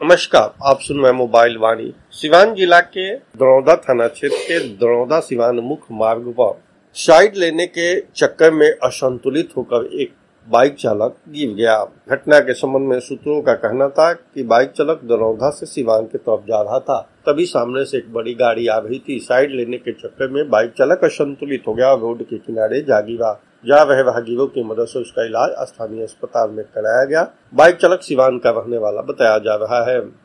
नमस्कार, आप सुन रहे हैं मोबाइल वाणी। सिवान जिला के दरौदा थाना क्षेत्र के दरौदा सिवान मुख्य मार्ग पर साइड लेने के चक्कर में असंतुलित होकर एक बाइक चालक गिर गया। घटना के संबंध में सूत्रों का कहना था कि बाइक चालक दरौदा से सिवान की तरफ जा रहा था, तभी सामने से एक बड़ी गाड़ी आ रही थी। साइड लेने के चक्कर में बाइक चालक असंतुलित हो गया और रोड के किनारे जा गिरा। जा रहे राहगीरों की मदद से उसका इलाज स्थानीय अस्पताल में कराया गया। बाइक चालक सिवान का रहने वाला बताया जा रहा है।